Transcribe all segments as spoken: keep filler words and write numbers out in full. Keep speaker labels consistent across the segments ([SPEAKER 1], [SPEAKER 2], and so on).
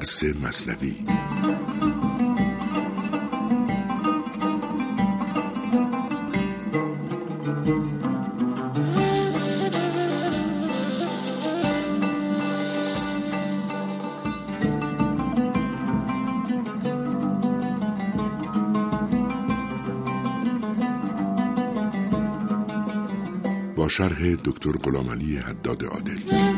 [SPEAKER 1] درس مثنوی. با شرح دکتر غلامعلی حداد عادل.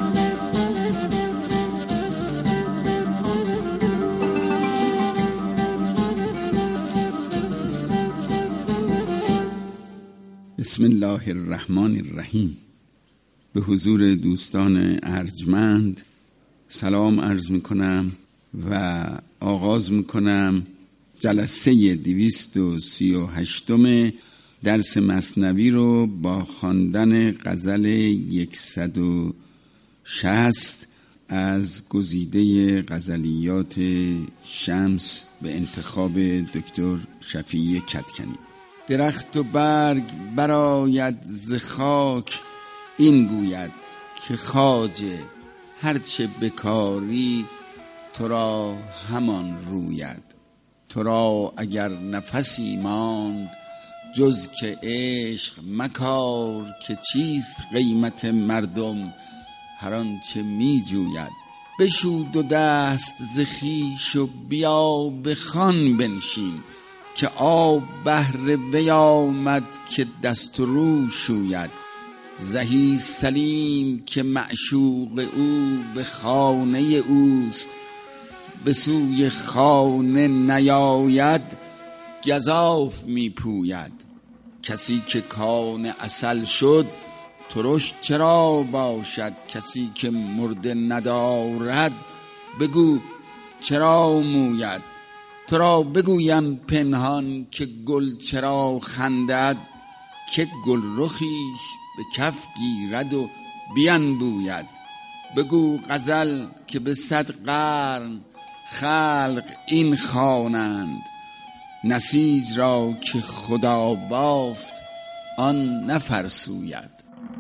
[SPEAKER 2] بسم الله الرحمن الرحیم. به حضور دوستان ارجمند سلام عرض می کنم و آغاز می کنم جلسه دویست و سی و هشتم درس مثنوی رو با خواندن غزل صد و شصت از گزیده غزلیات شمس به انتخاب دکتر شفیع کدکنی. درخت و برگ برآید ز خاک، این گوید که خواجه هرچه بکاری تو را همان روید. تو را اگر نفسی ماند جز که عشق مکار، که چیست قیمت مردم هر آنچه می جوید. بشو دو دست ز خویش و بیا به خوان بنشین، که آب بهر وی آمد که دست و رو شوید. زهی سلیم که معشوق او به خانه اوست، به سوی خانه نیاید گزاف می پوید. کسی که کان عسل شد ترش چرا باشد، کسی که مرده ندارد بگو چرا موید. تو را بگویم پنهان که گل چرا خندد، که گل رخیش به کف گیرد و بینبوید. بگو غزل که به صد قرن خلق این خوانند، نسیج را که خدا بافت آن نفرسوید.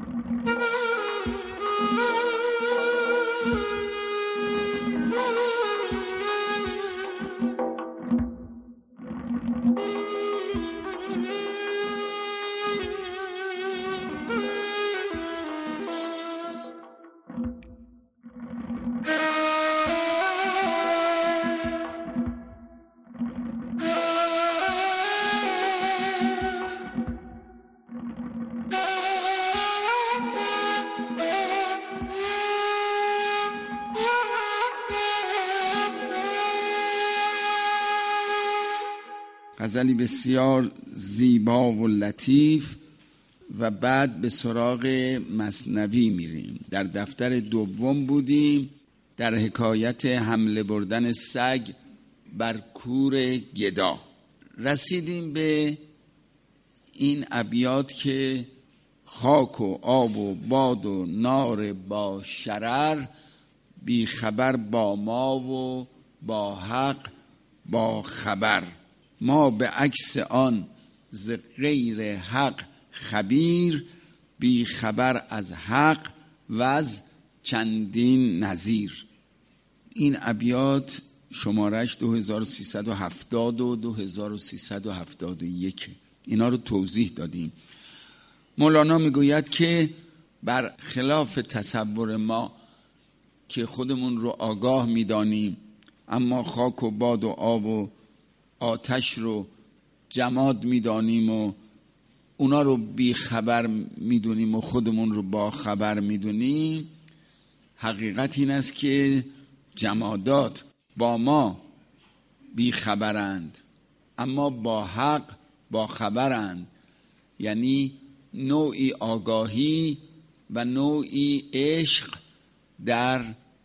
[SPEAKER 2] غزلی بسیار زیبا و لطیف و بعد به سراغ مثنوی میریم. در دفتر دوم بودیم در حکایت حمله بردن سگ بر کور گدا. رسیدیم به این ابیات که خاک و آب و باد و نار با شرر، بی خبر با ما و با حق با خبر. ما به عکس آن ز غیر حق خبیر، بی خبر از حق و از چندین نظیر. این ابیات شمارش دو هزار و سیصد و هفتاد و دو هزار و سیصد و هفتاد و یک. اینا رو توضیح دادیم. مولانا میگوید که بر خلاف تصور ما که خودمون رو آگاه میدانیم، اما خاک و باد و آب و آتش رو جماد میدانیم و اونا رو بی خبر میدونیم و خودمون رو با خبر میدونیم. حقیقت این است که جمادات با ما بی خبرند اما با حق با خبرند. یعنی نوعی آگاهی و نوعی عشق در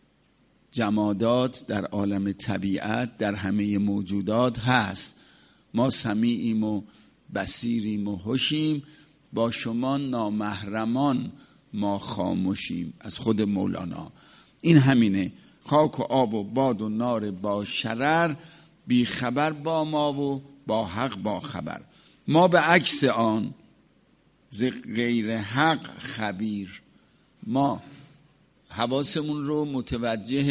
[SPEAKER 2] جمادات، در عالم طبیعت، در همه موجودات هست. ما سمیعیم و بصیریم و هوشیم، با شما نامحرمان ما خاموشیم. از خود مولانا. این همینه. خاک و آب و باد و نار با شرر، بی خبر با ما و با حق با خبر. ما به عکس آن ز غیر حق خبیر. ما حواسمون رو متوجه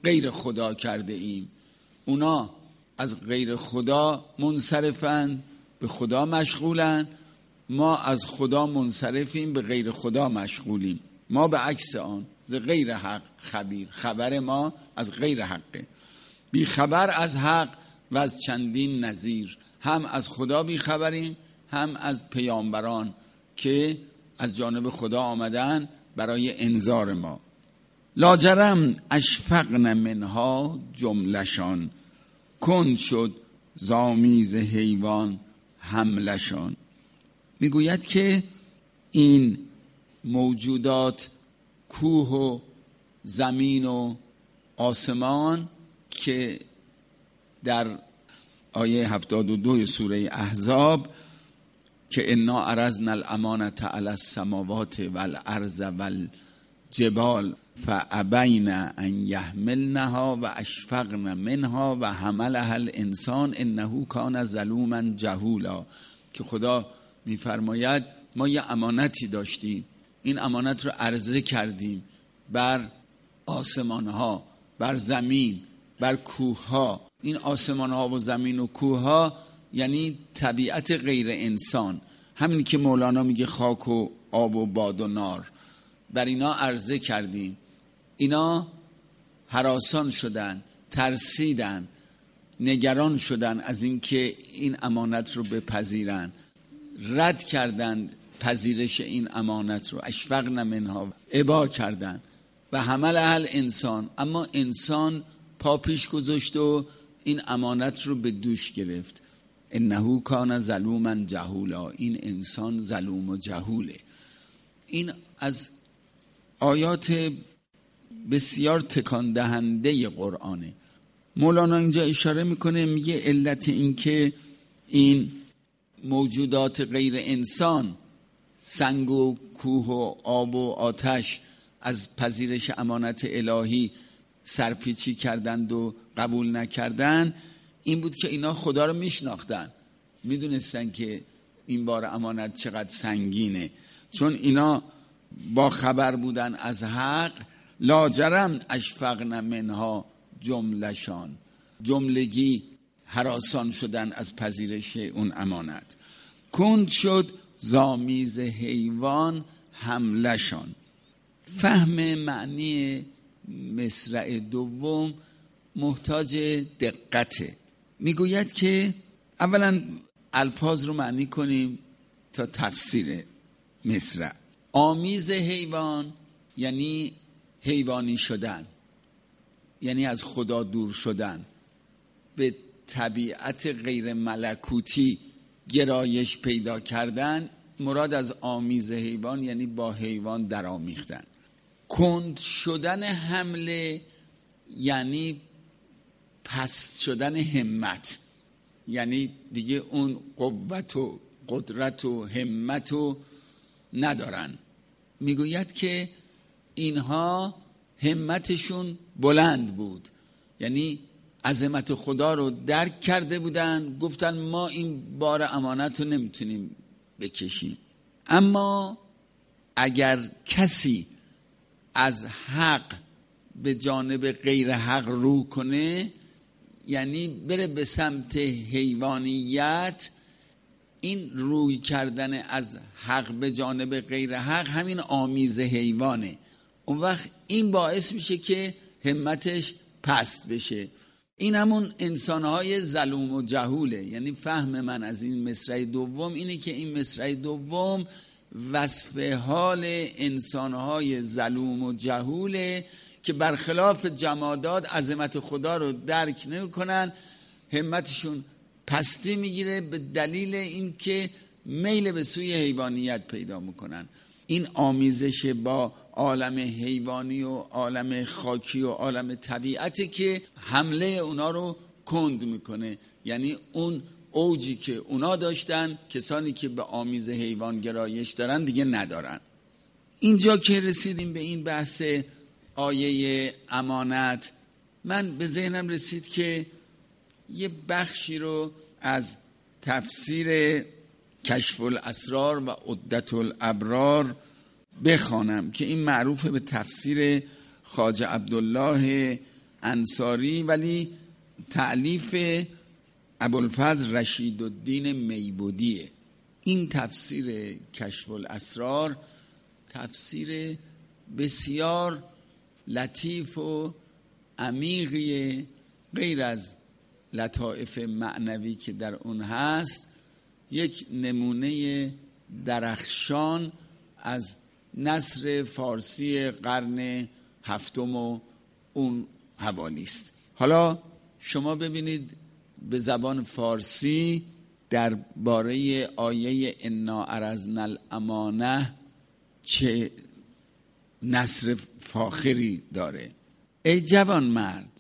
[SPEAKER 2] غیر خدا کرده ایم. اونا از غیر خدا منصرفن، به خدا مشغولن، ما از خدا منصرفیم، به غیر خدا مشغولیم. ما به عکس آن، ز غیر حق خبیر، خبر ما از غیر حقه، بی خبر از حق و از چندین نظیر. هم از خدا بی خبریم، هم از پیامبران که از جانب خدا آمدن برای انذار ما. لاجرم اشفقن منها جملشان، کند شد زامیز حیوان حملشان. میگوید که این موجودات، کوه و زمین و آسمان که در آیه هفتاد و دو سوره احزاب که انا عرضنا الامانة علی السماوات والارض والجبال فابین ان یحملنها و اشفقن منها و حملها الانسان انه کان ظلوما جهولا، که خدا میفرماید ما یه امانتی داشتیم، این امانت رو عرضه کردیم بر آسمان ها، بر زمین، بر کوه ها. این آسمان ها و زمین و کوه ها یعنی طبیعت غیر انسان، همین که مولانا میگه خاک و آب و باد و نار، بر اینا عرضه کردیم. اینا هراسان شدن، ترسیدن، نگران شدن از اینکه این امانت رو بپذیرن، رد کردن پذیرش این امانت رو، اشفقن منها، ابا کردن و حمل اهل انسان. اما انسان پا پیش گذاشت و این امانت رو به دوش گرفت. انه کان ظلوما جهولا، این انسان ظلوم و جهوله. این از آیات بسیار تکان دهنده قرآنه. مولانا اینجا اشاره میکنه، میگه علت این که این موجودات غیر انسان، سنگ و کوه و آب و آتش، از پذیرش امانت الهی سرپیچی کردند و قبول نکردن، این بود که اینا خدا رو میشناختن، میدونستن که این بار امانت چقدر سنگینه. چون اینا با خبر بودن از حق، لاجرم اشفقن منها جملشان، جملگی هراسان شدن از پذیرش اون امانت. کند شد زامیز حیوان حملشان. فهم معنی مصرع دوم محتاج دقته. میگوید که اولا الفاظ رو معنی کنیم تا تفسیر مصرع. آمیز حیوان یعنی حیوانی شدن، یعنی از خدا دور شدن، به طبیعت غیر ملکوتی گرایش پیدا کردن. مراد از آمیز حیوان یعنی با حیوان در آمیختن. کند شدن حمله یعنی پست شدن همت، یعنی دیگه اون قوت و قدرت و همت رو ندارن. میگوید که اینها همتشون بلند بود، یعنی عظمت خدا رو درک کرده بودن، گفتن ما این بار امانت رو نمیتونیم بکشیم. اما اگر کسی از حق به جانب غیر حق رو کنه، یعنی بره به سمت حیوانیت، این روی کردن از حق به جانب غیر حق همین آمیز حیوانه. اون وقت این باعث میشه که همتش پست بشه. این همون انسانهای ظلوم و جهوله. یعنی فهم من از این مصرع دوم اینه که این مصرع دوم وصف حال انسانهای ظلوم و جهوله که برخلاف جمادات عظمت خدا رو درک نمی کنن، همتشون پستی میگیره به دلیل اینکه میل به سوی حیوانیت پیدا میکنن. این آمیزش با عالم حیوانی و عالم خاکی و عالم طبیعتی که حمله اونا رو کند میکنه. یعنی اون اوجی که اونا داشتن، کسانی که به آمیز حیوان گرایش دارن دیگه ندارن. اینجا که رسیدیم به این بحث آیه امانت، من به ذهنم رسید که یه بخشی رو از تفسیر کشف الاسرار و عدت الابرار بخوانم که این معروفه به تفسیر خواجه عبدالله انصاری ولی تألیف ابوالفضل رشید الدین میبودیه. این تفسیر کشف الاسرار تفسیر بسیار لطیف و عمیقیه، غیر از لطائف معنوی که در اون هست یک نمونه درخشان از نثر فارسی قرن هفتم و اون حوالی است. حالا شما ببینید به زبان فارسی در باره آیه انا عرضنا الامانه چه نثر فاخری داره. ای جوان مرد،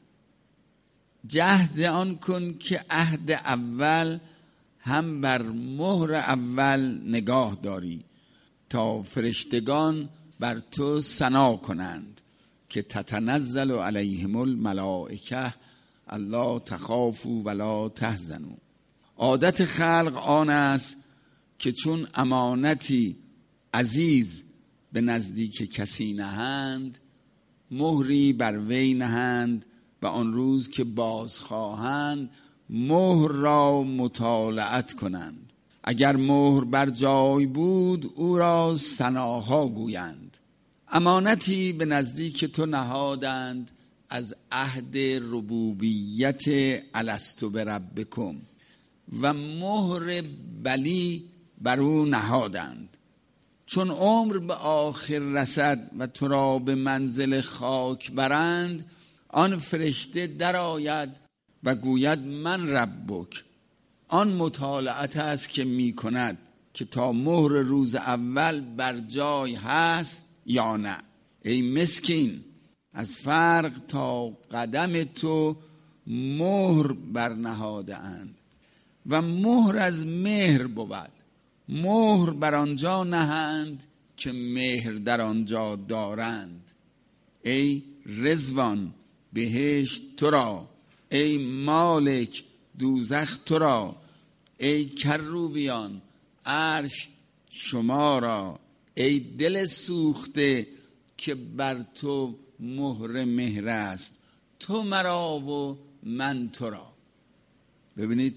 [SPEAKER 2] جهد آن کن که عهد اول هم بر مهر اول نگاه داری، تا فرشتگان بر تو ثنا کنند که تتنزل علیهم الملائکه الا تخافوا ولا تحزنوا. عادت خلق آن است که چون امانتی عزیز به نزدیک کسی نهند، مهری بر وی نهند و آن روز که باز خواهند مهر را مطالعت کنند. اگر مهر بر جای بود او را ثناها گویند. امانتی به نزدیک تو نهادند از عهد ربوبیت الستو بربکم و مهر بلی بر او نهادند. چون عمر به آخر رسد و تو را به منزل خاک برند، آن فرشته در آید و گوید من ربک. آن مطالعت است که می کند که تا مهر روز اول بر جای هست یا نه. ای مسکین، از فرق تا قدم تو مهر برنهاده اند و مهر از مهر بود. مهر بر آنجا نهند که مهر در آنجا دارند. ای رضوان، بهشت تو را. ای مالک، دوزخ تو را. ای کروبیان، عرش شما را. ای دل سوخته که بر تو مهر مهر است، تو مرا و من تو را. ببینید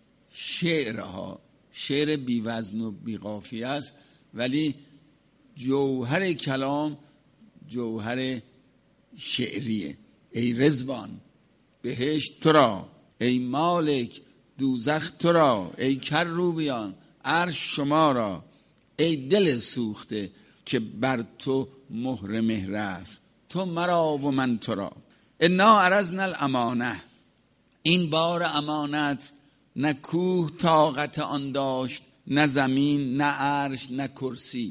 [SPEAKER 2] شعرها شعر بی وزن و بی قافیه است، ولی جوهر کلام جوهر شعریه. ای رضوان، بهشت تو را. ای مالک، دوزخ تو را. ای کروبیان، عرش شما را. ای دل سوخته که بر تو مهر مهر است، تو مرا و من تو را. انا عرضنا الامانه. این بار امانت نه کوه طاقت آن داشت، نه زمین، نه عرش، نه کرسی.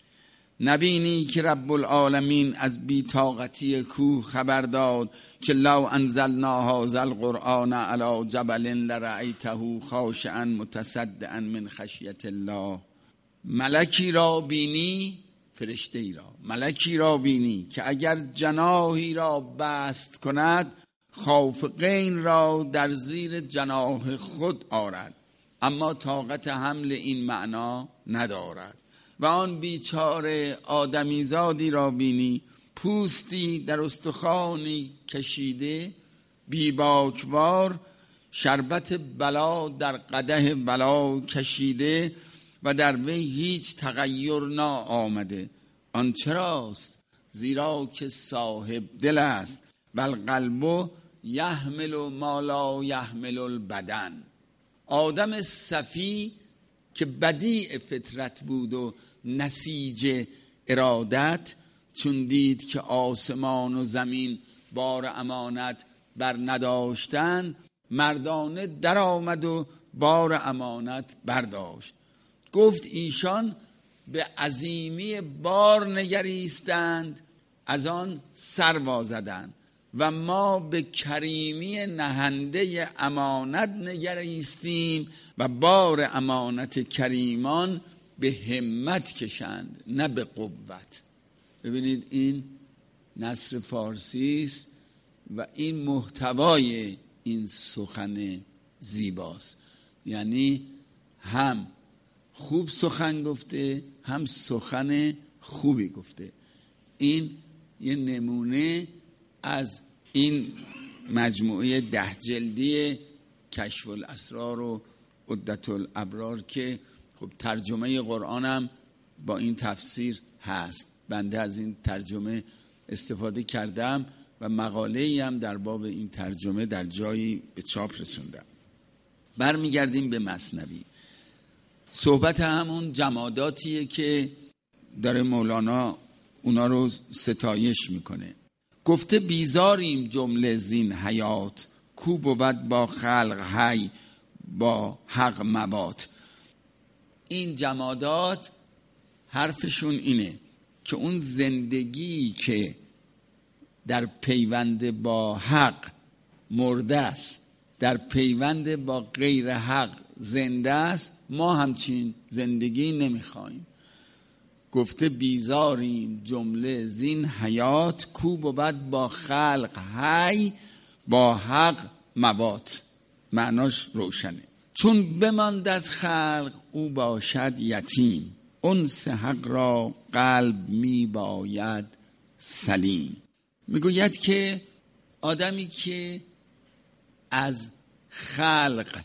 [SPEAKER 2] نبینی که رب العالمین از بی طاقتی کوه خبر داد که لو انزلنا هذا القرآن علی جبل لرأیته خاشعا متصدعا من خشیت الله. ملکی را بینی، فرشته ای را، ملکی را بینی که اگر جناحی را بست کند، خافقین را در زیر جناح خود آرد، اما طاقت حمل این معنا ندارد. و آن بیچاره آدمیزادی را بینی، پوستی در استخوانی کشیده، بیباکوار، شربت بلا در قدح بلا کشیده و در وی هیچ تغییر نا آمده. آن چراست؟ زیرا که صاحب دل است. بل قلبو یحمل ما لا یحمل البدن. آدم صفی که بدیع فطرت بود و نسیج ارادت، چون دید که آسمان و زمین بار امانت بر نداشتن، مردانه در آمد و بار امانت برداشت. گفت ایشان به عظیمی بار نگریستند، از آن سر وازدند، و ما به کریمی نهنده امانت نگریستیم و بار امانت کریمان به همت کشند نه به قوت. ببینید این نثر فارسی است و این محتوای این سخن زیباست. یعنی هم خوب سخن گفته، هم سخن خوبی گفته. این یه نمونه از این مجموعه ده جلدی کشف الاسرار و عدت الابرار که خب ترجمه قرآنم با این تفسیر هست. بنده از این ترجمه استفاده کردم و مقاله‌ای هم در باب این ترجمه در جایی به چاپ رسوندم. برمیگردیم به مثنوی. صحبت همون جماداتیه که داره مولانا اونا رو ستایش میکنه. گفته بیزاریم جمله زین حیات، کو بود با خلق حی با حق موات. این جمادات حرفشون اینه که اون زندگی که در پیوند با حق مرده است، در پیوند با غیر حق زنده است، ما همچین زندگی نمیخوایم. گفته بیزاریم جمله زین حیات، کو بود با خلق حی با حق موات. معناش روشنه. چون بماند از خلق او باشد یتیم، انس حق را قلب می باید سلیم. میگوید که آدمی که از خلق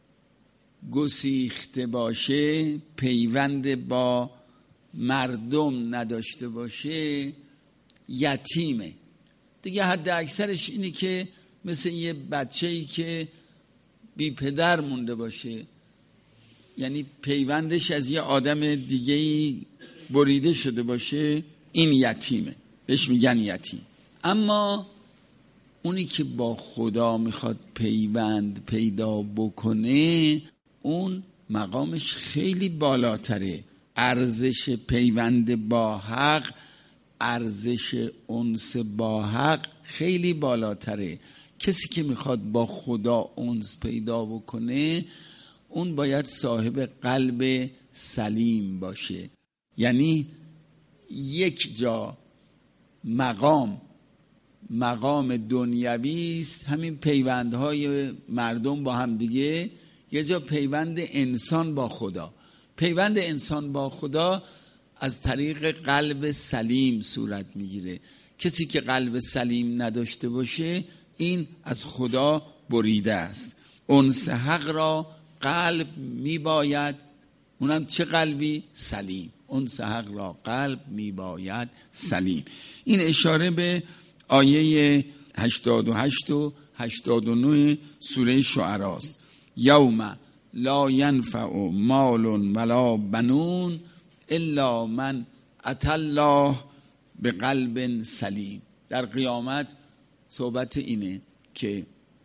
[SPEAKER 2] گسیخته باشه، پیوند با مردم نداشته باشه، یتیمه دیگه. حد اکثرش اینه که مثل یه بچه‌ای که بی پدر مونده باشه، یعنی پیوندش از یه آدم دیگه‌ای بریده شده باشه، این یتیمه، بهش میگن یتیم. اما اونی که با خدا میخواد پیوند پیدا بکنه، اون مقامش خیلی بالاتره. ارزش پیوند با حق، ارزش انس با حق خیلی بالاتره. کسی که میخواد با خدا انس پیدا بکنه، اون باید صاحب قلب سلیم باشه. یعنی یک جا مقام مقام دنیوی است، همین پیوندهای مردم با هم دیگه، یه جا پیوند انسان با خدا. پیوند انسان با خدا از طریق قلب سلیم صورت میگیره. کسی که قلب سلیم نداشته باشه، این از خدا بریده است. انس حق را قلب میباید، اونم چه قلبی؟ سلیم. انس حق را قلب میباید سلیم. این اشاره به آیه هشتاد و هشت و هشتاد و نه سوره شعراء است. یوم لا ینفع مال ولا بنون الا من اتى الله بقلب سلیم. در قیامت صحبت اینه که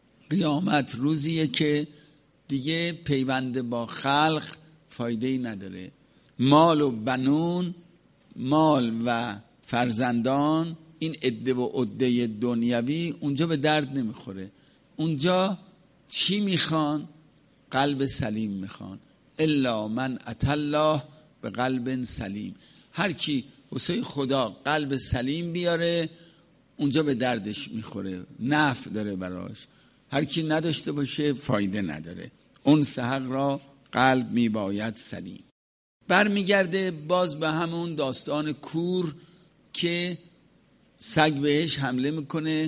[SPEAKER 2] قیامت روزیه که دیگه پیوند با خلق فایده‌ای نداره. مال و بنون، مال و فرزندان، این عده و عده دنیوی اونجا به درد نمیخوره. اونجا چی میخوان؟ قلب سلیم میخوان. الا من اتى الله به قلب سلیم. هر کی واسه خدا قلب سلیم بیاره، اونجا به دردش میخوره، نفع داره براش. هر کی نداشته باشه فایده نداره. انس حق را قلب میباید سلیم. برمیگرده باز به همون داستان کور که سگ بهش حمله میکنه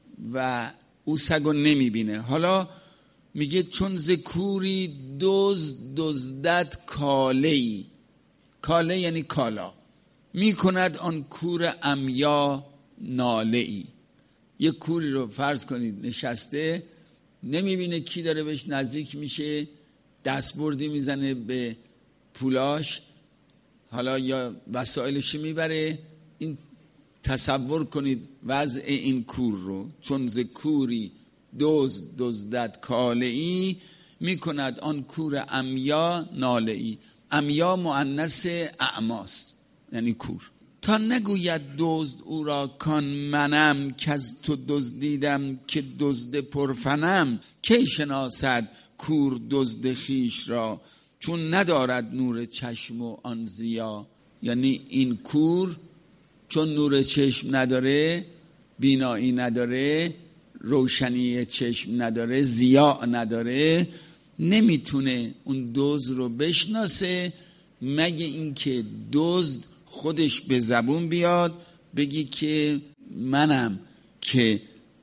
[SPEAKER 2] و او سگو نمیبینه. حالا میگه چون ز کوری دزد دزدد کاله‌ای. کاله یعنی کالا. میکند آن کور عمیا ناله‌ای. یه کوری رو فرض کنید نشسته، نمیبینه کی داره بهش نزدیک میشه، دستبردی میزنه به پولاش، حالا یا وسایلش میبره. این تصور کنید وضع این کور رو. چون ز کوری دزد دزدد کاله‌ای، میکند آن کور عمیا ناله‌ای. عمیا مؤنث اعماست، یعنی کور. تا نگوید دزد او را کان منم، که از تو دزدیدم که دزد پرفنم. کی شناسد کور دزد خیش را، چون ندارد نور چشم و آن ضیا. یعنی این کور چون نور چشم نداره، بینایی نداره، روشنی چشم نداره، ضیا نداره، نمیتونه اون دزد رو بشناسه، مگه اینکه دزد خودش به زبون بیاد بگی که منم که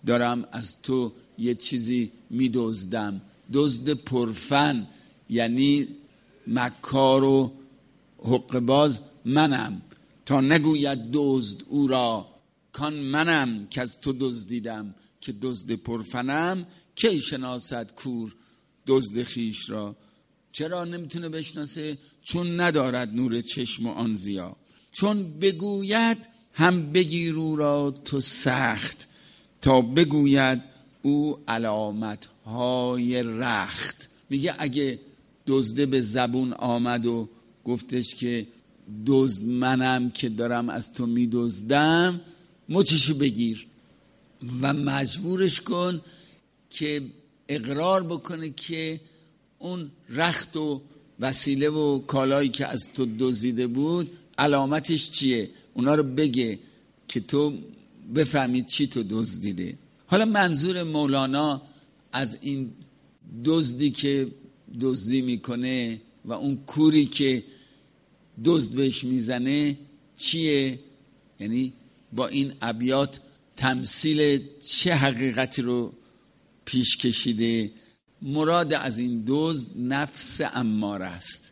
[SPEAKER 2] دارم از تو یه چیزی میدزدم. دزد پرفن یعنی مکار و حقه‌باز منم، تا نگوید دزد او را کان منم که از تو دزدیدم. که دزد پرفنم کی شناسد کور دزد خیش را. چرا نمیتونه بشناسه؟ چون ندارد نور چشم و آن ضیا. چون بگوید هم بگیر او را تو سخت، تا بگوید او علامت های رخت. میگه اگه دزده به زبون آمد و گفتش که دزد منم که دارم از تو میدزدم، مچشو بگیر و مجبورش کن که اقرار بکنه که اون رخت و وسیله و کالایی که از تو دزدیده بود علامتش چیه، اونا رو بگه که تو بفهمید چی تو دزدیده. حالا منظور مولانا از این دزدی که دزدی میکنه و اون کوری که دزد بهش میزنه چیه؟ یعنی با این ابیات تمثیل چه حقیقتی رو پیش کشیده؟ مراد از این دزد نفس اماره است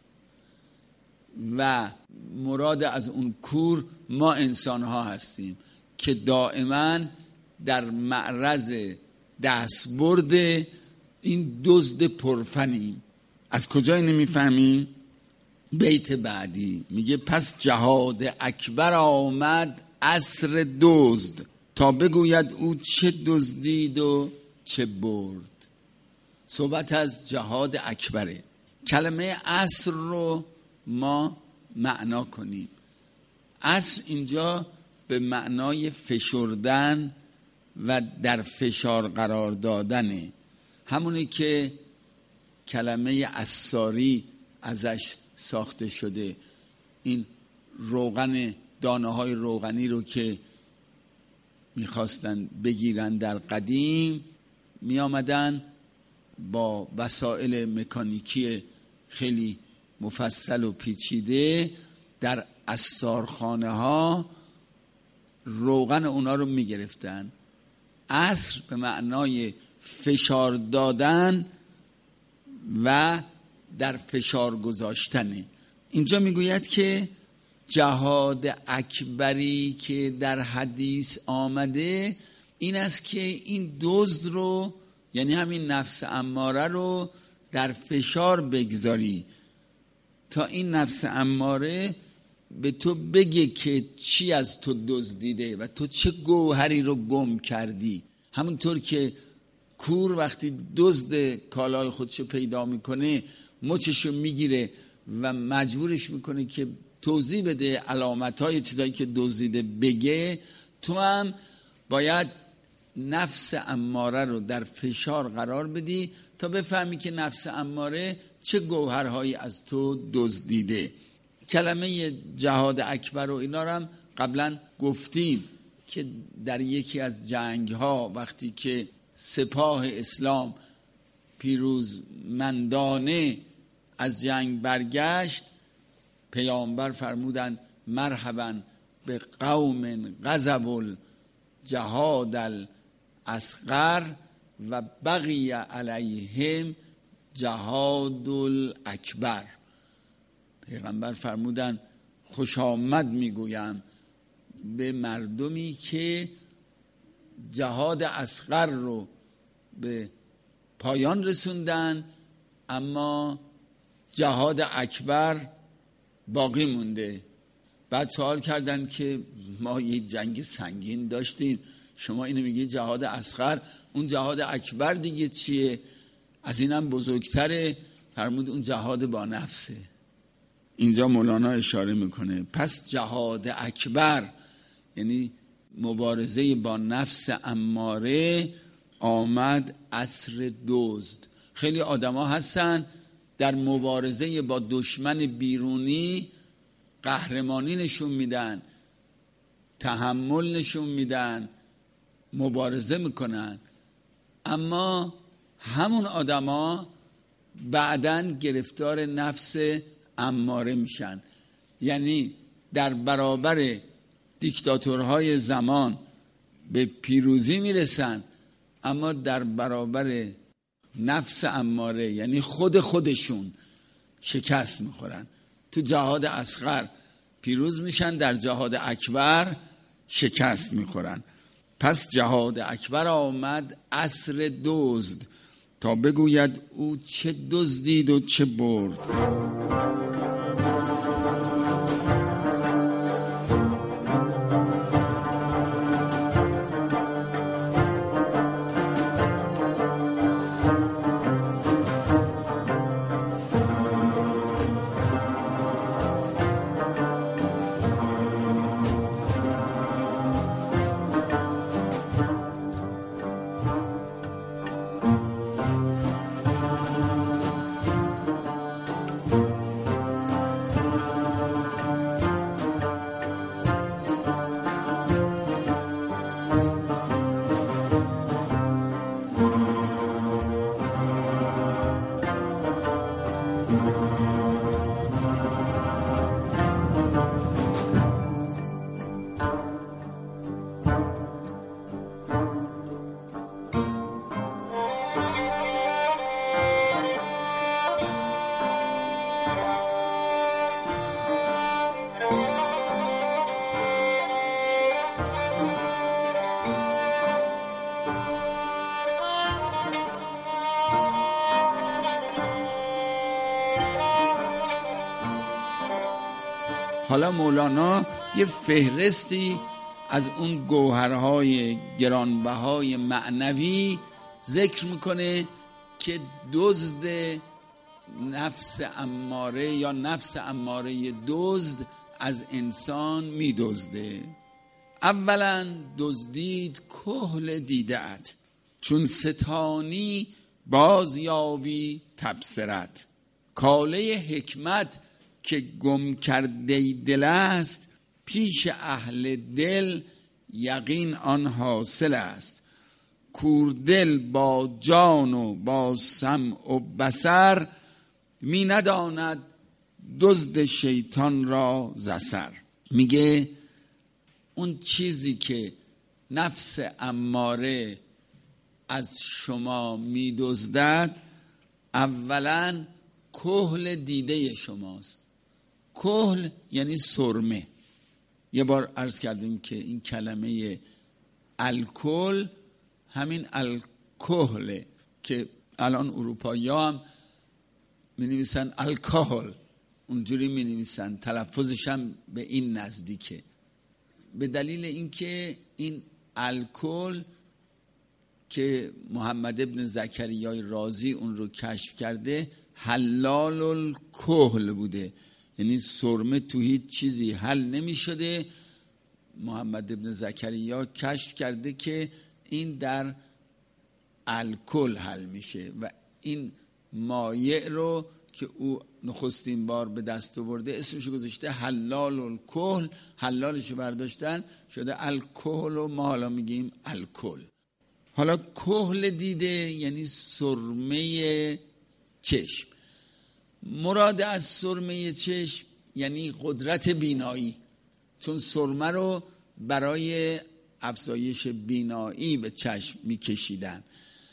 [SPEAKER 2] و مراد از اون کور ما انسان ها هستیم که دائما در معرض دستبرد این دزد پرفنیم. از کجا اینو میفهمیم؟ بیت بعدی میگه پس جهاد اکبر آمد عصر دزد، تا بگوید او چه دزدید و چه برد. صحبت از جهاد اکبره. کلمه عصر رو ما معنا کنیم. عصر اینجا به معنای فشردن و در فشار قرار دادنه، همونی که کلمه عصاری ازش ساخته شده. این روغن، دانه های روغنی رو که میخواستن بگیرن در قدیم، می آمدن با وسایل مکانیکی خیلی مفصل و پیچیده در عصارخانه ها روغن اونا رو می گرفتن. عصر به معنای فشار دادن و در فشار گذاشتنه. اینجا میگوید که جهاد اکبری که در حدیث آمده این است که این دزد رو، یعنی همین نفس اماره رو در فشار بگذاری تا این نفس اماره به تو بگه که چی از تو دزدیده و تو چه گوهری رو گم کردی. همونطور که کور وقتی دزد کالای خودشو پیدا میکنه مچشو میگیره و مجبورش میکنه که توضیح بده علامتهای چیزایی که دزدیده بگه، تو هم باید نفس اماره رو در فشار قرار بدی تا بفهمی که نفس اماره چه گوهرهایی از تو دزدیده. کلمه جهاد اکبر و اینا رو هم قبلا گفتیم که در یکی از جنگ ها وقتی که سپاه اسلام پیروزمندانه از جنگ برگشت، پیامبر فرمودن مرحبا به قوم غزوا الجهاد الاصغر و بقی علیهم جهاد الاکبر. پیغمبر فرمودن خوش آمد میگویم به مردمی که جهاد اصغر رو به پایان رسوندن اما جهاد اکبر باقی مونده. بعد سوال کردن که ما یه جنگ سنگین داشتیم، شما اینو میگی جهاد اصغر، اون جهاد اکبر دیگه چیه؟ از اینم بزرگتره. فرمود اون جهاد با نفسه. اینجا مولانا اشاره میکنه پس جهاد اکبر یعنی مبارزه با نفس اماره آمد عصر دزد. خیلی آدما هستن در مبارزه با دشمن بیرونی قهرمانی نشون میدن، تحمل نشون میدن، مبارزه میکنن، اما همون آدما بعدن گرفتار نفس اماره میشن. یعنی در برابر دیکتاتورهای زمان به پیروزی میرسن اما در برابر نفس اماره یعنی خود خودشون شکست میخورن. تو جهاد اصغر پیروز میشن، در جهاد اکبر شکست میخورن. پس جهاد اکبر آمد عصر دزد، تا بگوید او چه دزدید و چه برد. حالا مولانا یه فهرستی از اون گوهرهای گرانبهای معنوی ذکر میکنه که دزد نفس اماره یا نفس اماره دزد از انسان میدزده. اولا دزدید کحل دیده‌ات، چون ستانی بازیابی تبصرت. کاله حکمت که گم کرده دل است، پیش اهل دل یقین آن حاصل است. کوردل با جان و با سمع و بصر، می نداند دزد شیطان را ز اثر. میگه اون چیزی که نفس اماره از شما می دزدد اولا کحل دیده شماست. کحل یعنی سرمه. یه بار عرض کردیم که این کلمه الکل همین الکحله که الان اروپایی ها هم می نویسن الکحل، اونجوری می نویسن، تلفظش هم به این نزدیکه. به دلیل اینکه این الکل که محمد ابن زکریای رازی اون رو کشف کرده حلال الکحل بوده، یعنی سرمه تو هیچ چیزی حل نمی شده. محمد ابن زکریا کشف کرده که این در الکل حل میشه و این مایع رو که او نخستین بار به دست آورده اسمش گذاشته حلال الکحل. حلالش رو برداشتن شده الکحل و ما حالا میگیم الکل. حالا کحل دیده یعنی سرمه چشم. مراد از سرمه چشم یعنی قدرت بینایی، چون سرمه رو برای افزایش بینایی به چشم میکشیدن.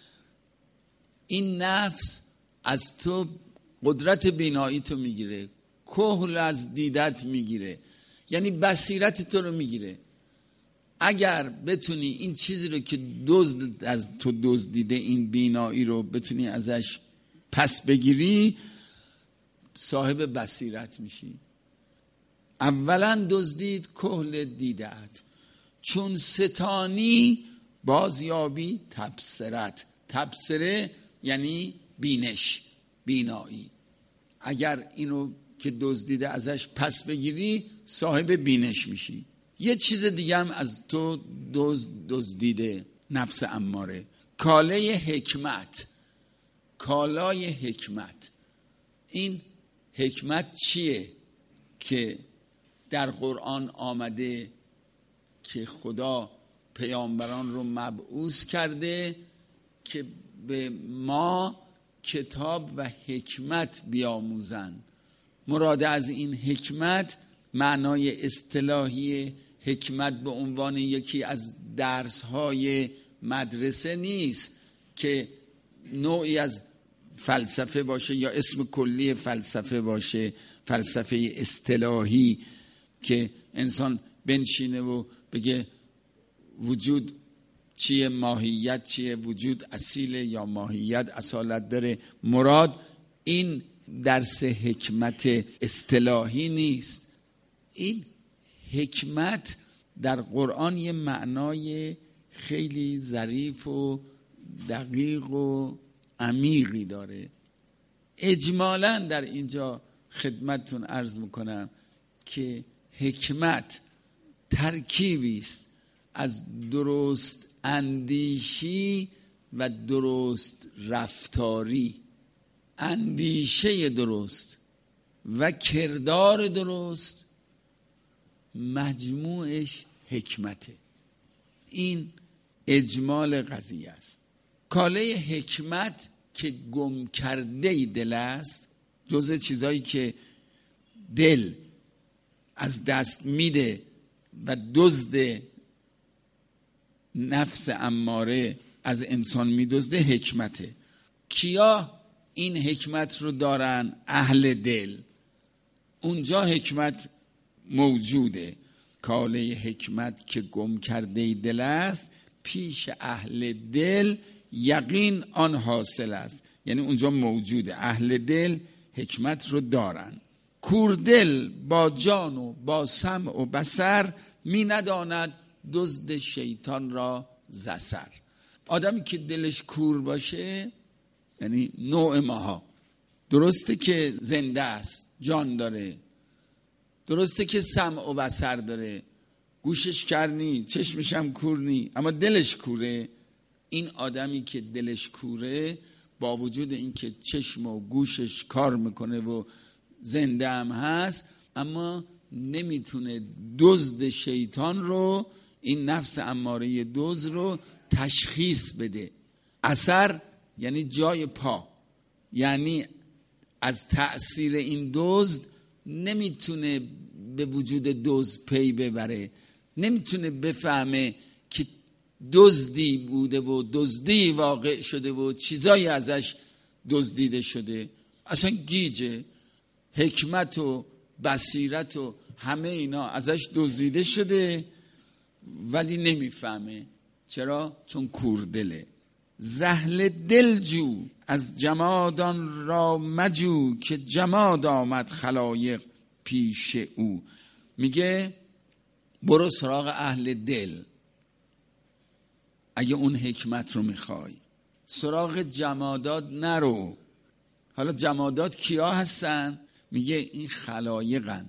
[SPEAKER 2] این نفس از تو قدرت بینایی تو میگیره، کحل از دیدت میگیره، یعنی بصیرت تو رو میگیره. اگر بتونی این چیزی رو که دزد از تو دزدیده، این بینایی رو بتونی ازش پس بگیری، صاحب بصیرت میشی. اولا دزدید کحل دیده‌ات، چون ستانی بازیابی تبصرت. تبصره یعنی بینش، بینایی. اگر اینو که دزدیده ازش پس بگیری صاحب بینش میشی. یه چیز دیگه هم از تو دزد دزدیده نفس اماره، کاله حکمت. کالای حکمت، این حکمت چیه که در قرآن آمده که خدا پیامبران رو مبعوث کرده که به ما کتاب و حکمت بیاموزن. مراد از این حکمت معنای اصطلاحی حکمت به عنوان یکی از درس‌های مدرسه نیست که نوعی از فلسفه باشه یا اسم کلی فلسفه باشه، فلسفه اصطلاحی که انسان بنشینه و بگه وجود چیه، ماهیت چیه، وجود اصیله یا ماهیت اصالت داره. مراد این درس حکمت اصطلاحی نیست. این حکمت در قرآن یه معنای خیلی ظریف و دقیق و عمیقی داره. اجمالاً در اینجا خدمتتون عرض میکنم که حکمت ترکیبی است از درست اندیشی و درست رفتاری. اندیشه درست و کردار درست مجموعش حکمته. این اجمال قضیه است. کاله حکمت که گم کرده دل است، جزء چیزایی که دل از دست میده و دزد نفس اماره از انسان میدزده حکمته. کیا این حکمت رو دارن؟ اهل دل. اونجا حکمت موجوده. کاله حکمت که گم کرده دل است، پیش اهل دل یقین آن حاصل است. یعنی اونجا موجوده. اهل دل حکمت رو دارن. کوردل با جان و با سمع و بصر، می نداند دزد شیطان را ز اثر. آدمی که دلش کور باشه، یعنی نوع ماها، درسته که زنده است، جان داره، درسته که سمع و بصر داره، گوشش کرنی، چشمش هم کور نی، اما دلش کوره. این آدمی که دلش کوره با وجود اینکه چشم و گوشش کار میکنه و زنده هم هست، اما نمیتونه دزد شیطان رو، این نفس اماره دزد رو تشخیص بده. اثر یعنی جای پا، یعنی از تأثیر این دزد نمیتونه به وجود دزد پی ببره، نمیتونه بفهمه که دزدی بوده و دزدی واقع شده و چیزایی ازش دزدیده شده. اصلا گیجه. حکمت و بصیرت و همه اینا ازش دزدیده شده ولی نمیفهمه. چرا؟ چون کوردله. زهل دل جو از جمادان را مجو، که جماد آمد خلایق پیش او. میگه برو سراغ اهل دل اگه اون حکمت رو میخوای، سراغ جمادات نرو. حالا جمادات کیا هستن؟ میگه این خلایقن.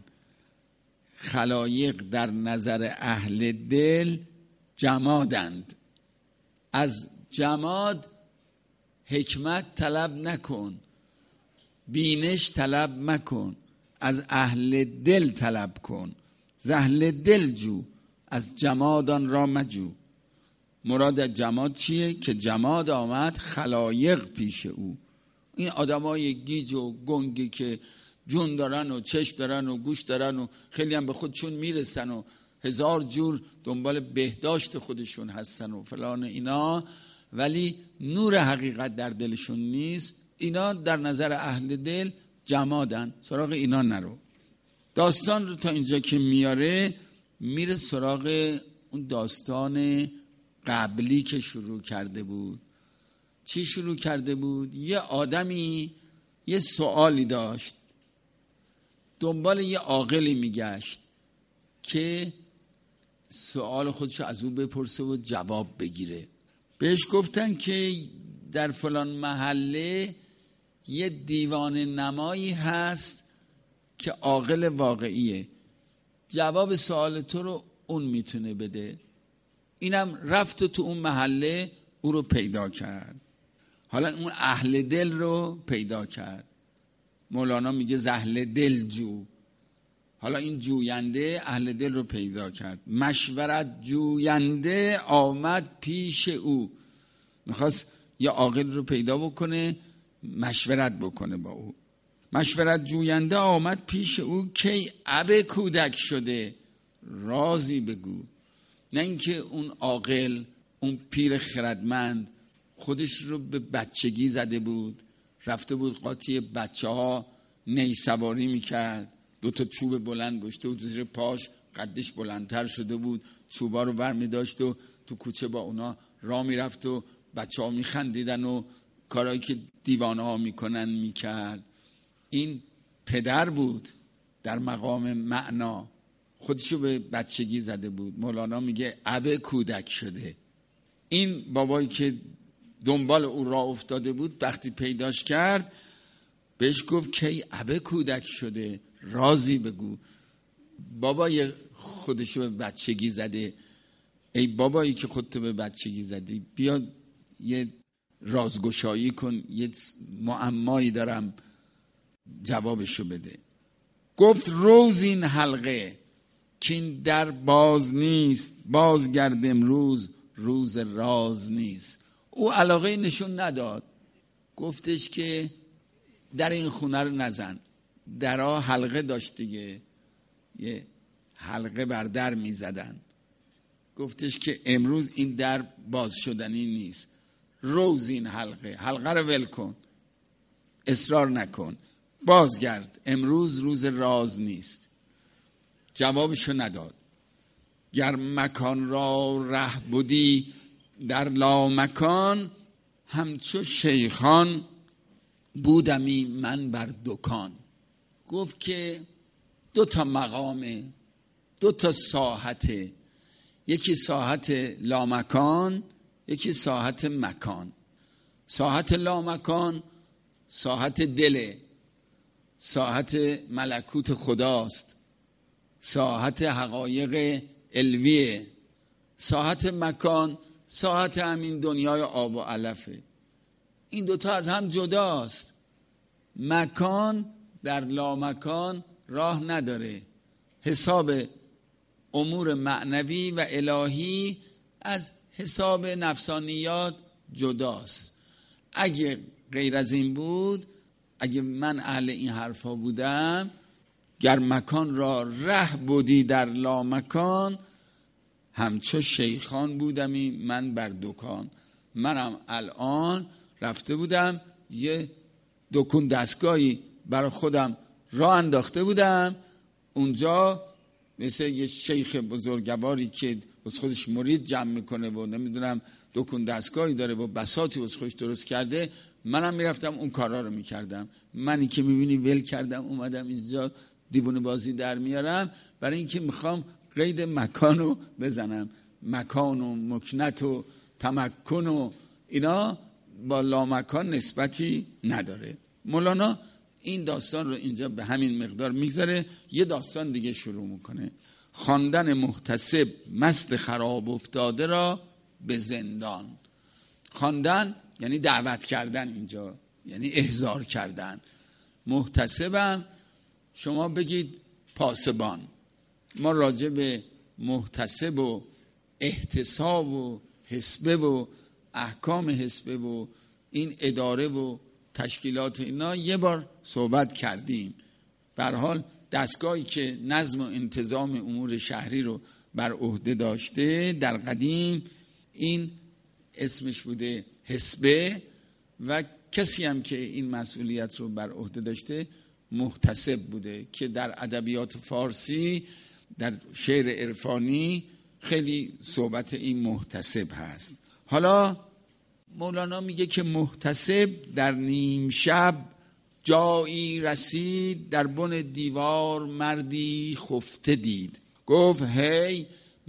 [SPEAKER 2] خلایق در نظر اهل دل جمادند. از جماد حکمت طلب نکن، بینش طلب مکن، از اهل دل طلب کن. زهل دل جو از جمادان را مجو. مراد جماد چیه؟ که جماد آمد خلایق پیش او. این آدمای گیج و گنگی که جون دارن و چشم دارن و گوش دارن و خیلی هم به خودشون میرسن و هزار جور دنبال بهداشت خودشون هستن و فلان اینا، ولی نور حقیقت در دلشون نیست. اینا در نظر اهل دل جمادن. سراغ اینا نرو. داستان رو تا اینجا که میاره، میره سراغ اون داستان قبلی که شروع کرده بود. چی شروع کرده بود؟ یه آدمی یه سوالی داشت، دنبال یه عاقلی میگشت که سوال خودشو از او بپرسه و جواب بگیره. بهش گفتن که در فلان محله یه دیوان نمایی هست که عاقل واقعیه، جواب سوال تو رو اون میتونه بده. اینم رفت و تو اون محله او رو پیدا کرد. حالا اون اهل دل رو پیدا کرد. مولانا میگه زهل دل جو. حالا این جوینده اهل دل رو پیدا کرد. مشورت جوینده آمد پیش او. میخواست یه عاقل رو پیدا بکنه، مشورت بکنه با او. مشورت جوینده آمد پیش او، که ابه کودک شده رازی بگو. نه اینکه اون عاقل اون پیر خردمند خودش رو به بچگی زده بود، رفته بود قاطی بچه ها نی سواری میکرد، دو تا چوب بلند گشته بود زیر پاش، قدش بلندتر شده بود، چوبا رو بر میداشت و تو کوچه با اونا راه میرفت و بچه ها میخندیدن و کارهایی که دیوانه ها میکنن میکرد. این پدر بود در مقام معنا، خودشو به بچگی زده بود. مولانا میگه ابه کودک شده. این بابایی که دنبال او راه افتاده بود وقتی پیداش کرد بهش گفت که ابه کودک شده، رازی بگو. بابای خودشو به بچگی زده، ای بابایی که خودتو به بچگی زدی، بیا یه رازگشایی کن، یه معمایی دارم جوابشو بده. گفت روز این حلقه که این در باز نیست، بازگرد امروز روز راز نیست. او علاقه نشون نداد، گفتش که در این خونه رو نزن، درها حلقه داشت دیگه، یه حلقه بر در می زدن. گفتش که امروز این در باز شدنی نیست، روز این حلقه حلقه رو ول کن، اصرار نکن، بازگرد، امروز روز راز نیست. جوابشو نداد. گر مکان را ره بودی در لا مکان، همچو شیخان بودمی من بر دکان. گفت که دو تا مقامه، دو تا ساحته، یکی ساحت لامکان، یکی ساحت مکان. ساحت لامکان ساحت دله، ساحت ملکوت خداست، ساحت حقایق علویه. ساحت مکان ساحت همین دنیای آب و علفه. این دوتا از هم جداست. مکان در لامکان راه نداره. حساب امور معنوی و الهی از حساب نفسانیات جداست. اگه غیر از این بود، اگه من اهل این حرفا بودم، گر مکان را ره بودی در لامکان، همچو شیخان بودمی من بر دکان. منم الان رفته بودم یه دکون دستگاهی برای خودم راه انداخته بودم، اونجا مثل یه شیخ بزرگواری که از خودش مرید جمع میکنه و نمیدونم دکون دستگاهی داره و بساطی از خودش درست کرده، منم میرفتم اون کارا رو میکردم. منی که میبینی ول کردم اومدم اینجا دیوونه بازی در میارم، برای اینکه میخوام قید مکانو بزنم. مکان و مکنت و تمکن و اینا با لامکان نسبتی نداره. مولانا این داستان رو اینجا به همین مقدار میگذاره، یه داستان دیگه شروع میکنه. خواندن محتسب مست خراب افتاده را به زندان. خواندن یعنی دعوت کردن، اینجا یعنی احضار کردن. محتسبم شما بگید پاسبان. ما راجع به محتسب و احتساب و حسبه و احکام حسبه و این اداره و تشکیلات اینا یه بار صحبت کردیم. به هر حال دستگاهی که نظم و انتظام امور شهری رو بر عهده داشته در قدیم این اسمش بوده حسبه، و کسی هم که این مسئولیت رو بر عهده داشته محتسب بوده، که در ادبیات فارسی در شعر عرفانی خیلی صحبت این محتسب هست. حالا مولانا میگه که محتسب در نیم شب جایی رسید، در بن دیوار مردی خفته دید. گفت هی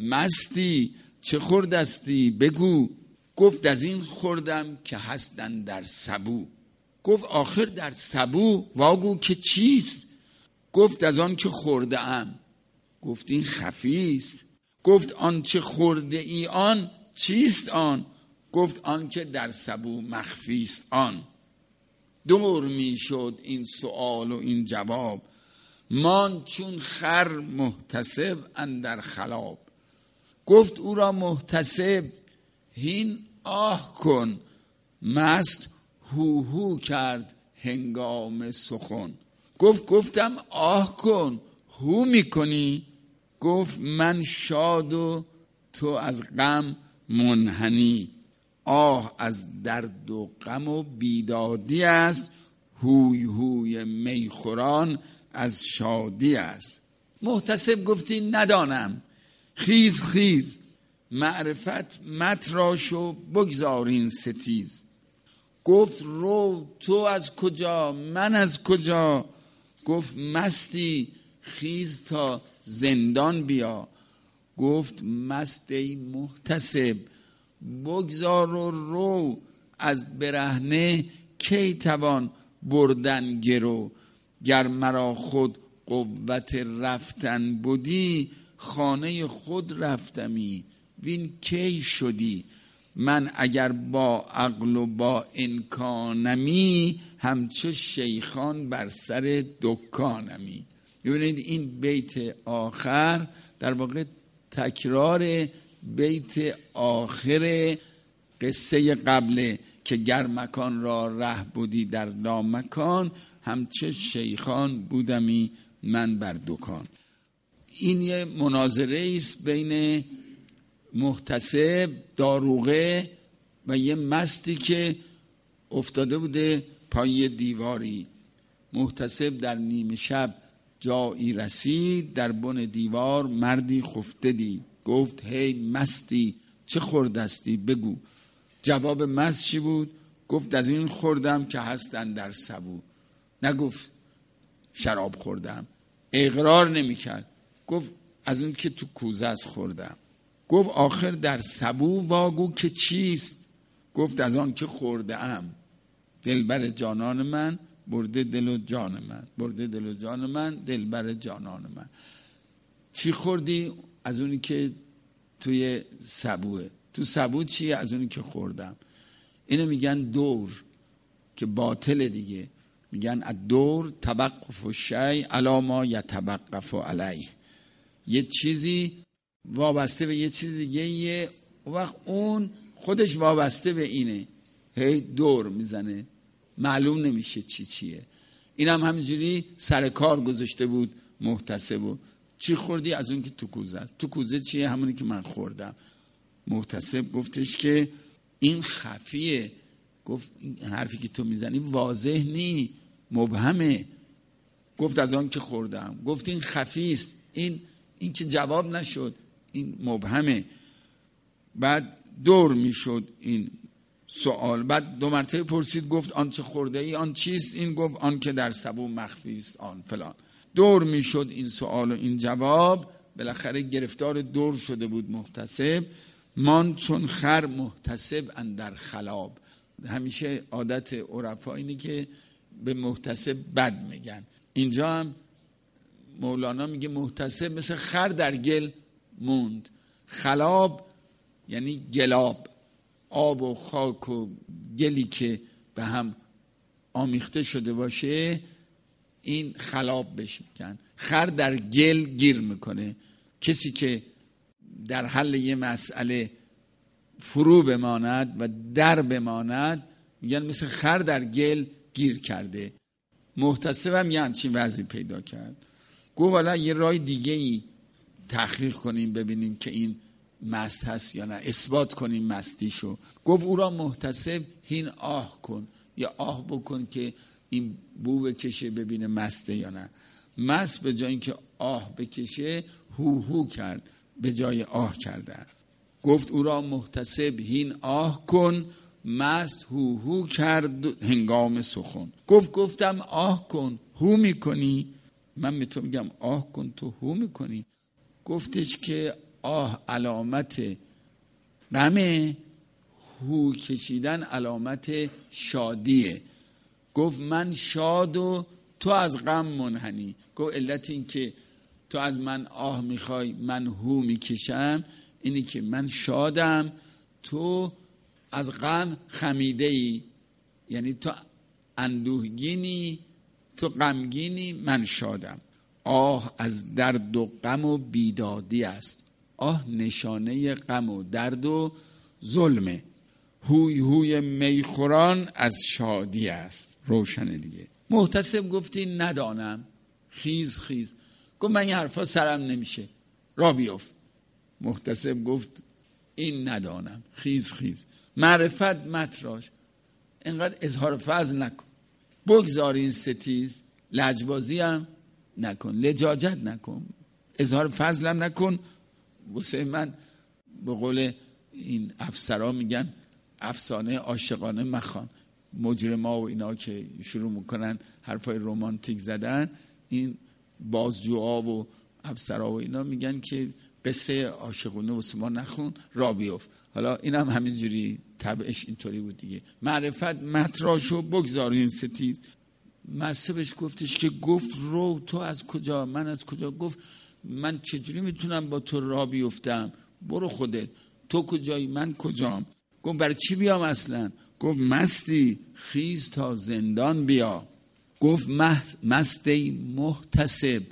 [SPEAKER 2] مستی چه خوردستی بگو. گفت از این خوردم که هستن در سبو. گفت آخر در سبو واگو که چیست؟ گفت از آن که خورده ام. گفت این خفیست. گفت آن چه خورده ای آن چیست آن؟ گفت آن که در سبو مخفیست آن. دور می شد این سؤال و این جواب، مان چون خر محتسب اندر خلاب. گفت او را محتسب هین آه کن، مست هو هو کرد هنگام سخن. گفت گفتم آه کن، هو میکنی؟ گفت من شاد و تو از غم منحنی. آه از درد و غم و بیدادی است، هوی هوی میخوران از شادی است. محتسب گفتی ندانم، خیز خیز معرفت متراش و بگذارین ستیز. گفت رو تو از کجا من از کجا، گفت مستی خیز تا زندان بیا. گفت مست ای محتسب بگذار و رو، از برهنه کی توان بردن گرو. گر مرا خود قوت رفتن بودی، خانه خود رفتمی وین کی شدی. من اگر با عقل و با امکانمی، همچو شیخان بر سر دکانمی. ببینید این بیت آخر در واقع تکرار بیت آخر قصه قبله که گر مکان را ره بودی در لامکان، همچه شیخان بودمی من بر دکان. این یه مناظره است بین محتسب داروغه و یه مستی که افتاده بوده پای دیواری. محتسب در نیمه شب جایی رسید، در بن دیوار مردی خفته دید. گفت هی مستی چه خوردستی بگو. جواب مست چی بود؟ گفت از این خوردم که هستن در سبو. نگفت شراب خوردم، اقرار نمی کرد، گفت از اون که تو کوزه از خوردم. گفت آخر در سبو واگو که چیست؟ گفت از آن که خورده ام. دلبر جانان من برده دل و جان من، برده دل و جان من دلبر جانان من. چی خوردی؟ از اونی که توی سبوه. تو سبو چیه؟ از اونی که خوردم. اینو میگن دور که باطل دیگه. میگن الدور توقف الشیء علی ما یتوقف علیه. یه چیزی وابسته به یه چیز دیگه یه وقت اون خودش وابسته به اینه، هی دور میزنه، معلوم نمیشه چی چیه. اینم هم همینجوری سر کار گذاشته بود محتسبو. چی خوردی؟ از اون که تو کوزه است. تو کوزه چیه؟ همونی که من خوردم. محتسب گفتش که این خفیه. گفت این حرفی که تو میزنی واضح نی، مبهمه. گفت از آن که خوردم. گفت این خفیست، این این که جواب نشد، این مبهمه. بعد دور میشد این سوال. بعد دو مرتبه پرسید، گفت آن چه خورده ای آن چیست؟ این گفت آن که در سبو مخفی است آن فلان. دور میشد این سوال و این جواب. بالاخره گرفتار دور شده بود محتسب. مان چون خر محتسب اندر خلاب. همیشه عادت عرفا اینه که به محتسب بد میگن. اینجا هم مولانا میگه محتسب مثل خر در گل موند. خلاب یعنی گلاب، آب و خاک و گلی که به هم آمیخته شده باشه، این خلاب بهش میگن. خر در گل گیر میکنه. کسی که در حل یه مسئله فرو بماند و در بماند میگن مثل خر در گل گیر کرده. محتسب هم یه همچین وضعی پیدا کرد. گفت حالا یه راه دیگه ای تحقیق کنیم ببینیم که این مست هست یا نه، اثبات کنیم مستیشو. گفت او را محتسب هین آه کن، یا آه بکن که این بو بکشه ببینه مسته یا نه. مست به جای اینکه آه بکشه هو هو کرد، به جای آه کرده. گفت او را محتسب هین آه کن، مست هو هو کرد هنگام سخن. گفت گفتم آه کن، هو میکنی؟ من به تو میگم آه کن، تو هو میکنی. گفتش که آه علامت غمه، هو کشیدن علامت شادیه. گفت من شاد و تو از غم منحنی. گفت علت این که تو از من آه میخوای من هو میکشم اینی که من شادم، تو از غم خمیده ای، یعنی تو اندوهگینی، تو غمگینی، من شادم. آه از درد و غم و بیدادی است. آه نشانه غم و درد و ظلمه. هوی هوی میخوران از شادی است. روشن دیگه. محتسب گفتی ندانم، خیز خیز. گفت من این حرفا سرم نمیشه، را بیفت. محتسب گفت این ندانم. خیز خیز معرفت متراش، اینقدر اظهار فضل نکن، بگذار این ستیز، لجبازی هم نکن، لجاجت نکن، اظهار فضل هم نکن. واسه من به قول این افسرها میگن افسانه عاشقانه مخوان. مجرما و اینا که شروع میکنن حرفای رومانتیک زدن، این بازجوها و افسرها و اینا میگن که قصه عاشقانه واسه ما نخون، را بیفت. حالا این هم همینجوری طبعش اینطوری بود دیگه. معرفت متراشو بگذار این ستیز. مصبش گفتش که گفت رو تو از کجا من از کجا؟ گفت من چجوری میتونم با تو را بیفتم؟ برو خودت، تو کجایی من کجام؟ گفت برای چی بیام اصلا؟ گفت مستی خیز تا زندان بیا. گفت مستی محتسب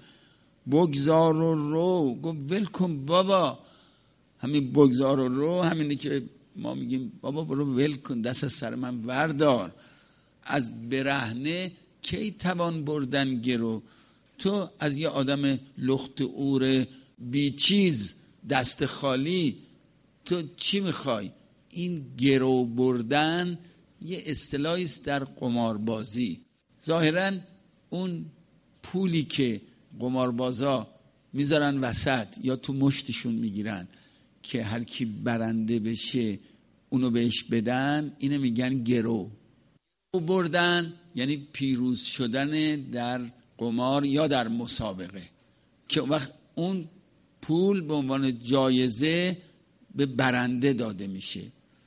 [SPEAKER 2] بگذار و رو. گفت ول کن بابا، همین بگذار و رو همینه که ما میگیم بابا برو ول کن، دست از سر من وردار. از برهنه کی توان بردن گرو؟ تو از یه آدم لخت اور بی چیز دست خالی تو چی میخوای؟ این گرو بردن یه اصطلاحی است در قماربازی. ظاهراً اون پولی که قماربازا میذارن وسط یا تو مشتشون میگیرن که هر کی برنده بشه اونو بهش بدن، اینو میگن گرو. گرو بردن یعنی پیروز شدن در قمار یا در مسابقه، که وقت اون پول به عنوان جایزه به برنده داده میشه.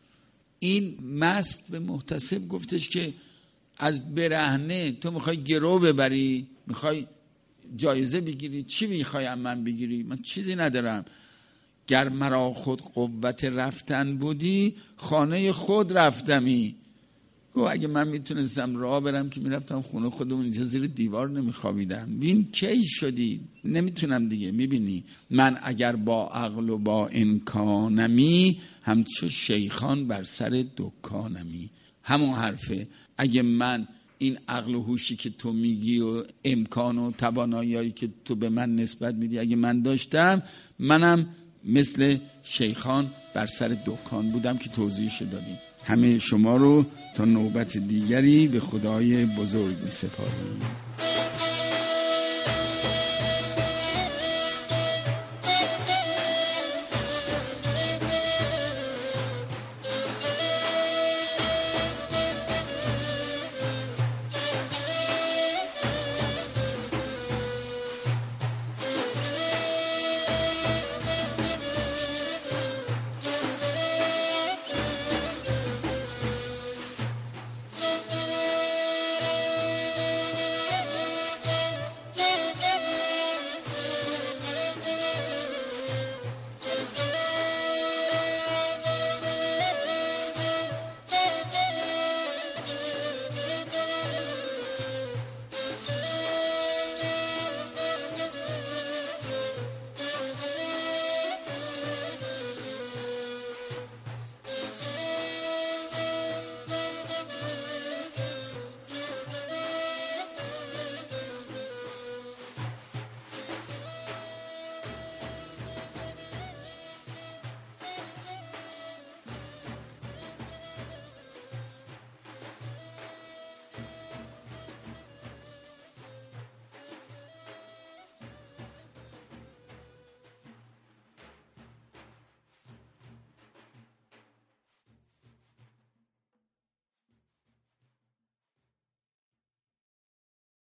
[SPEAKER 2] این مست به محتسب گفتش که از برهنه تو میخوای گرو ببری، میخوای جایزه بگیری، چی میخوای من بگیری؟ من چیزی ندارم. گر مرا خود قوت رفتن بودی خانه خود رفتمی. گفت اگه من میتونستم راه برم که میرفتم خونه خودم، اینجا زیر دیوار نمیخوابیدم. ببین کی شدی؟ نمیتونم دیگه. میبینی من اگر با عقل و با امکانمی همچو شیخان بر سر دکانمی. همون حرفه. اگه من این عقل و هوشی که تو میگی و امکان و توانایی که تو به من نسبت میدی اگه من داشتم، منم مثل شیخان بر سر دکان بودم که توضیحش دادیم. همه شما رو تا نوبت دیگری به خدای بزرگ می سپارم.